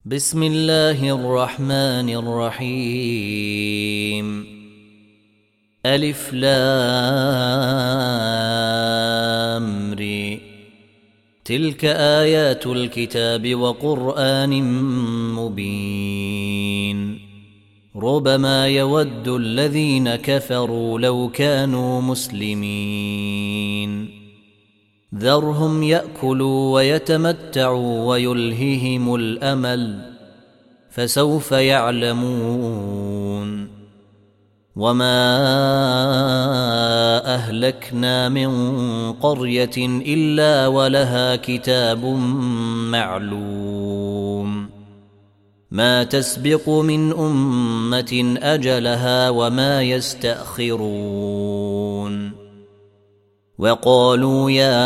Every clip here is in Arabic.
بسم الله الرحمن الرحيم. ألف لام ر. تلك آيات الكتاب وقرآن مبين. ربما يود الذين كفروا لو كانوا مسلمين. ذرهم يأكلوا ويتمتعوا ويلههم الأمل فسوف يعلمون. وما أهلكنا من قرية إلا ولها كتاب معلوم. ما تسبق من أمة أجلها وما يستأخرون. وقالوا يا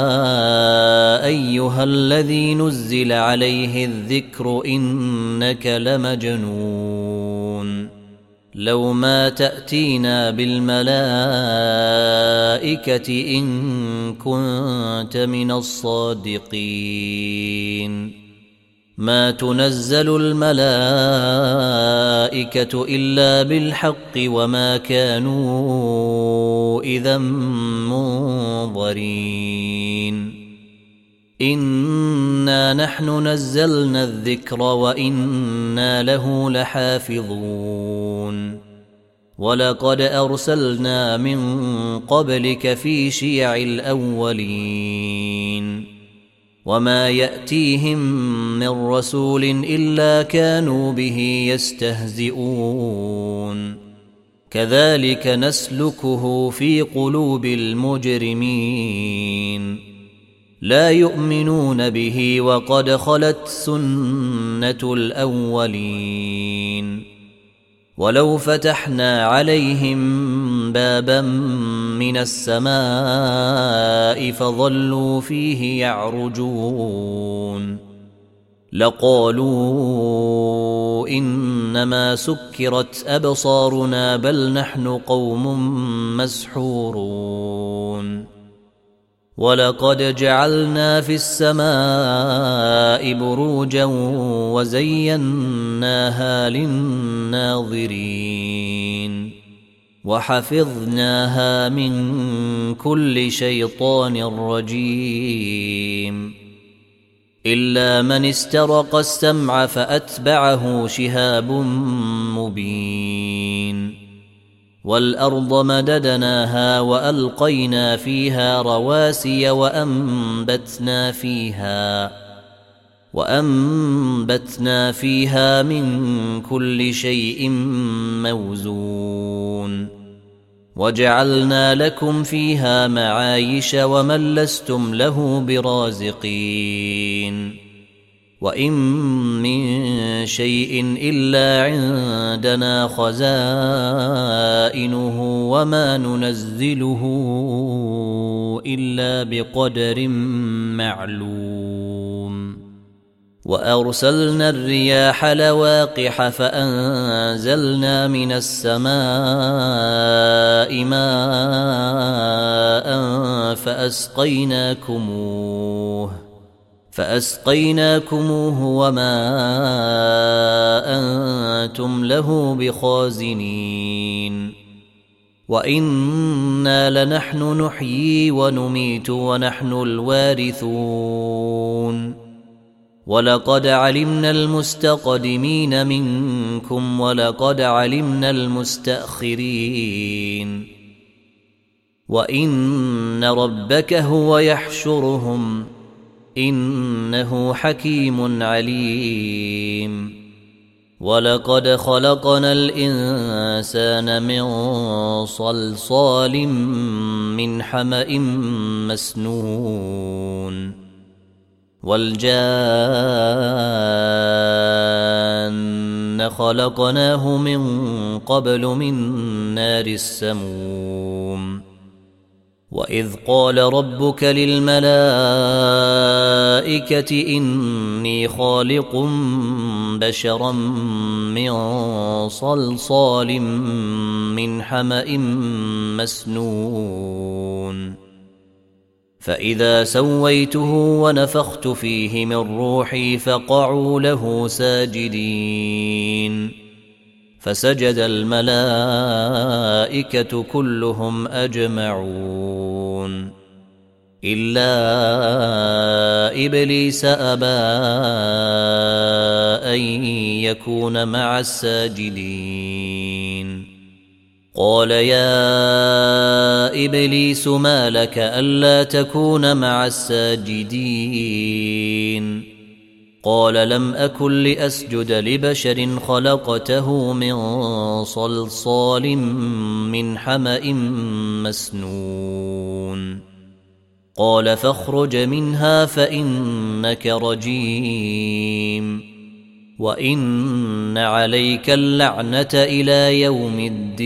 أيها الذي نزل عليه الذكر إنك لمجنون. لو ما تأتينا بالملائكة إن كنت من الصادقين. ما تنزل الملائكة إلا بالحق وما كانوا إذا منظرين. إنا نحن نزلنا الذكر وإنا له لحافظون. ولقد أرسلنا من قبلك في شيع الأولين. وما يأتيهم من رسول إلا كانوا به يستهزئون. كذلك نسلكه في قلوب المجرمين. لا يؤمنون به وقد خلت سنة الأولين. ولو فتحنا عليهم بابا من السماء فظلوا فيه يعرجون لقالوا إنما سكرت أبصارنا بل نحن قوم مسحورون. ولقد جعلنا في السماء بروجا وزيناها للناظرين. وحفظناها من كل شيطان رجيم. إلا من استرق السمع فأتبعه شهاب مبين. والأرض مددناها وألقينا فيها رواسي وأنبتنا فيها من كل شيء موزون. وجعلنا لكم فيها معايش ومن لستم له برازقين. وإن من شيء إلا عندنا خزائنه وما ننزله إلا بقدر معلوم. وأرسلنا الرياح لواقح فأنزلنا من السماء ماء فأسقيناكموه وما أنتم له بخازنين. وإنا لنحن نحيي ونميت ونحن الوارثون. ولقد علمنا المستقدمين منكم ولقد علمنا المستأخرين. وإن ربك هو يحشرهم إنه حكيم عليم. ولقد خلقنا الإنسان من صلصال من حمأ مسنون. والجان خلقناه من قبل من نار السموم. وإذ قال ربك للملائكة إني خالق بشرا من صلصال من حمأ مسنون. فإذا سويته ونفخت فيه من روحي فقعوا له ساجدين فسجد الملائكة كلهم أجمعون إلا إبليس أبى أن يكون مع الساجدين قال يا إبليس ما لك ألا تكون مع الساجدين قال لم أكن لأسجد لبشر خلقته من صلصال من حمأ مسنون قال فاخرج منها فإنك رجيم وإن عليك اللعنة إلى يوم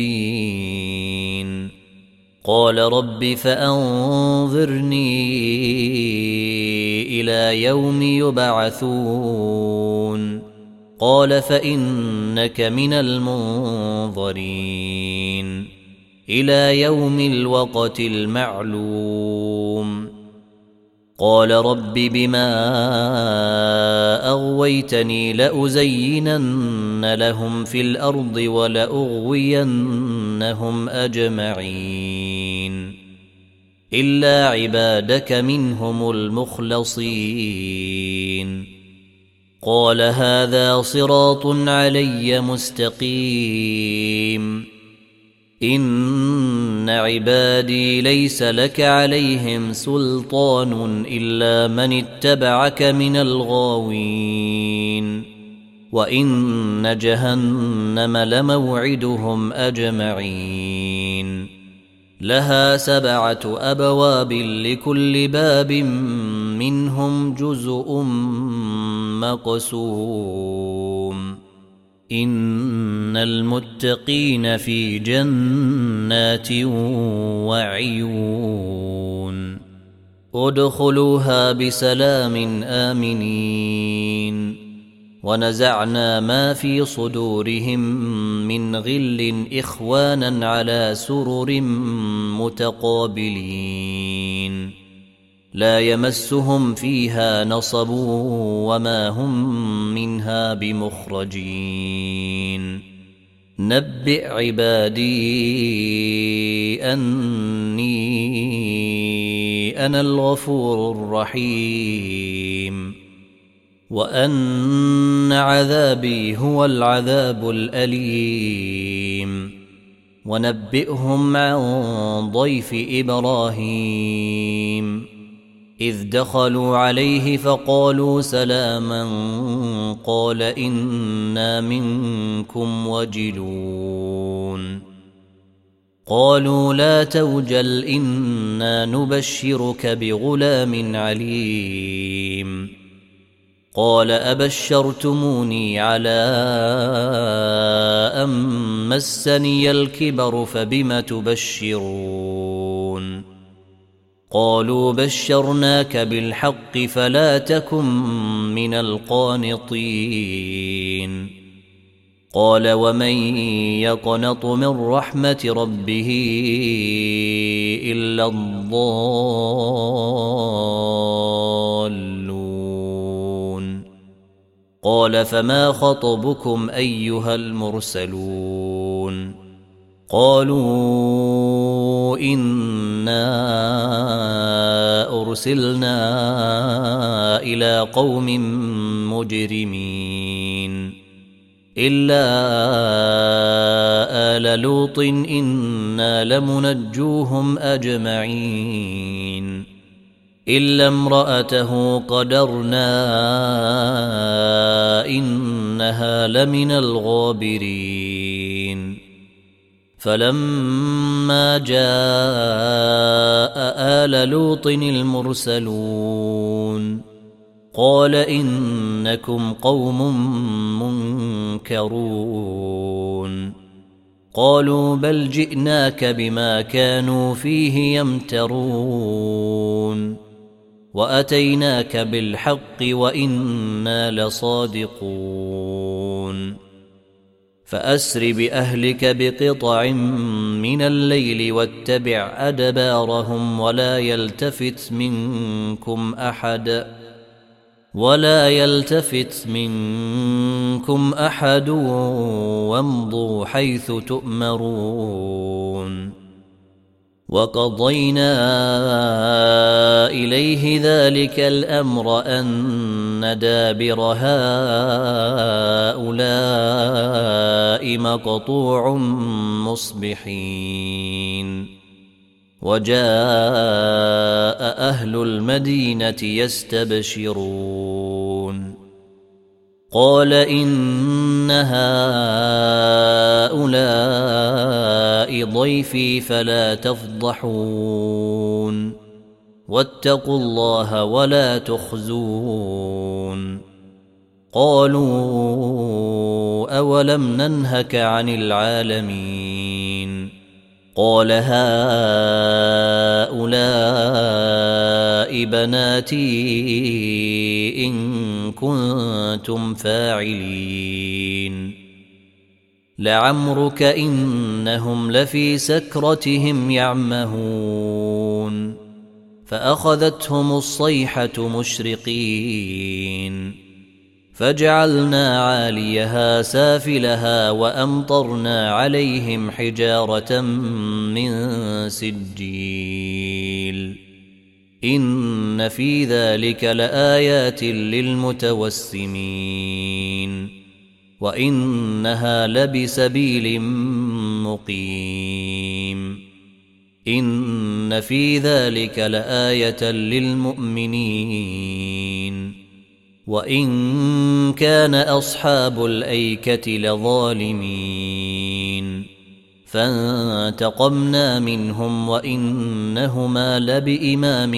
الدين قال رب فأنظرني إلى يوم يبعثون قال فإنك من المنظرين إلى يوم الوقت المعلوم قال رب بما أغويتني لأزينن لهم في الأرض ولأغوينهم أجمعين إلا عبادك منهم المخلصين قال هذا صراط علي مستقيم إن عبادي ليس لك عليهم سلطان إلا من اتبعك من الغاوين وإن جهنم لموعدهم أجمعين لها 7 أبواب لكل باب منهم جزء مقسوم إن المتقين في جنات وعيون ادخلوها بسلام آمنين ونزعنا ما في صدورهم من غل إخوانا على سرر متقابلين لا يمسهم فيها نصب وما هم منها بمخرجين نبئ عبادي أني أنا الغفور الرحيم وأن عذابي هو العذاب الأليم ونبئهم عن ضيف إبراهيم إذ دخلوا عليه فقالوا سلاما قال إنا منكم وجلون قالوا لا توجل إنا نبشرك بغلام عليم قال أبشرتموني على أن مسني الكبر فبم تبشرون قالوا بشرناك بالحق فلا تكن من القانطين قال ومن يقنط من رحمة ربه إلا الضالون قال فما خطبكم أيها المرسلون قالوا إنا أرسلنا إلى قوم مجرمين إلا آل لوط إنا لمنجوهم أجمعين إلا امرأته قدرنا إنها لمن الغابرين فلما جاء آل لوط المرسلون قال إنكم قوم منكرون قالوا بل جئناك بما كانوا فيه يمترون وأتيناك بالحق وإنا لصادقون فأسر بأهلك بقطع من الليل واتبع أدبارهم ولا يلتفت منكم أحد وامضوا حيث تؤمرون. وقضينا إليه ذلك الأمر أن دابر هؤلاء مقطوع مصبحين. وجاء أهل المدينة يستبشرون قال إن هؤلاء ضيفي فلا تفضحون واتقوا الله ولا تخزون. قالوا أولم ننهك عن العالمين؟ قال هؤلاء بناتي إن كنتم فاعلين. لعمرك إنهم لفي سكرتهم يعمهون. فأخذتهم الصيحة مشرقين فجعلنا عاليها سافلها وأمطرنا عليهم حجارة من سجيل. إن في ذلك لآيات للمتوسمين وإنها لبسبيل مقيم. إن في ذلك لآية للمؤمنين وإن كان أصحاب الأيكة لظالمين فانتقمنا منهم وإنهما لبإمام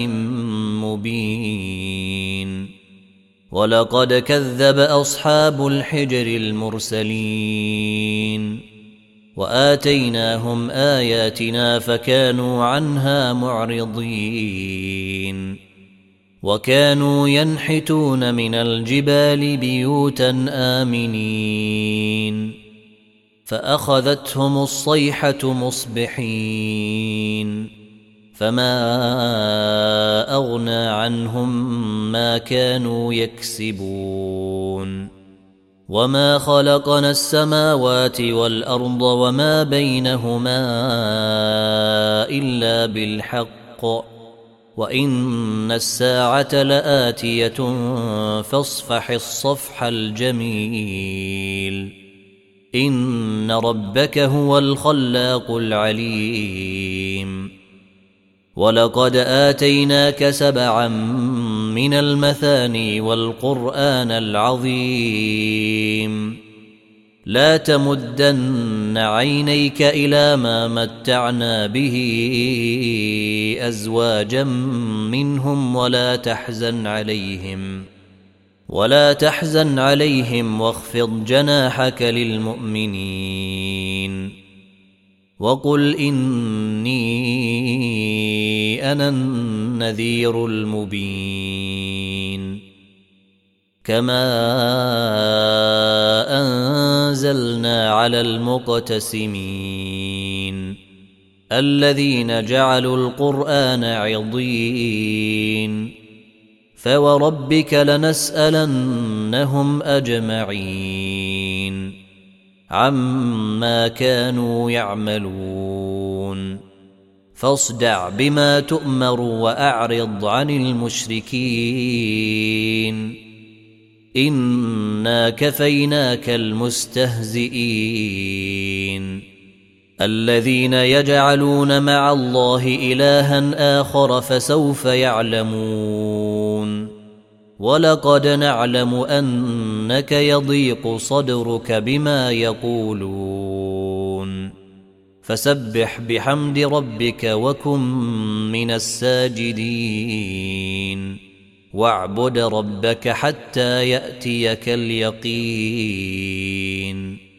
مبين. ولقد كذب أصحاب الحجر المرسلين وآتيناهم آياتنا فكانوا عنها معرضين. وكانوا ينحتون من الجبال بيوتا آمنين فأخذتهم الصيحة مصبحين فما أغنى عنهم ما كانوا يكسبون. وما خلقنا السماوات والأرض وما بينهما إلا بالحق وإن الساعة لآتية فاصفح الصفح الجميل. إن ربك هو الخلاق العليم. ولقد آتيناك 7 من المثاني والقرآن العظيم. لا تمدن عينيك إلى ما متعنا به أزواجا منهم ولا تحزن عليهم واخفض جناحك للمؤمنين. وقل إني أنا النذير المبين. كما أنزلنا على المقتسمين الذين جعلوا القرآن عضين. فوربك لنسألنهم أجمعين عما كانوا يعملون. فاصدع بما تؤمر وأعرض عن المشركين. إنا كفيناك المستهزئين الذين يجعلون مع الله إلها آخر فسوف يعلمون. ولقد نعلم أنك يضيق صدرك بما يقولون فسبح بحمد ربك وكن من الساجدين واعبد ربك حتى يأتيك اليقين.